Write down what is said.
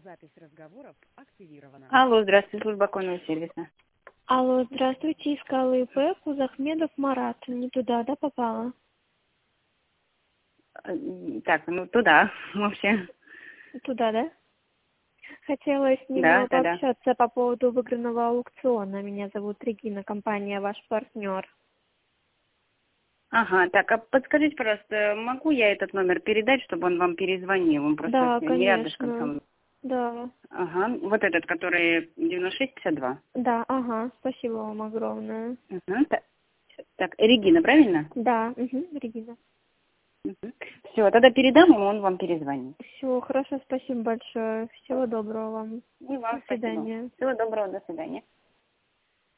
Запись разговоров активирована. Алло, здравствуйте, служба конного сервиса. Алло, здравствуйте, искала ИП Кузахмедов Марат. Не туда, да, попала? Так, ну туда вообще. Туда, да? Хотела с ним Да. пообщаться по поводу выигранного аукциона. Меня зовут Регина, компания «Ваш партнер». Ага, так, а подскажите, пожалуйста, могу я этот номер передать, чтобы он вам перезвонил? Он просто Да, не рядышком со конечно. мной. Да. Ага, вот этот, который 9652. Да, ага, спасибо вам огромное. Ага, так, Регина, правильно? Да, Регина. Все, тогда передам ему, он вам перезвонит. Все, хорошо, спасибо большое. Всего доброго вам. И вам До свидания. спасибо. Всего доброго, до свидания.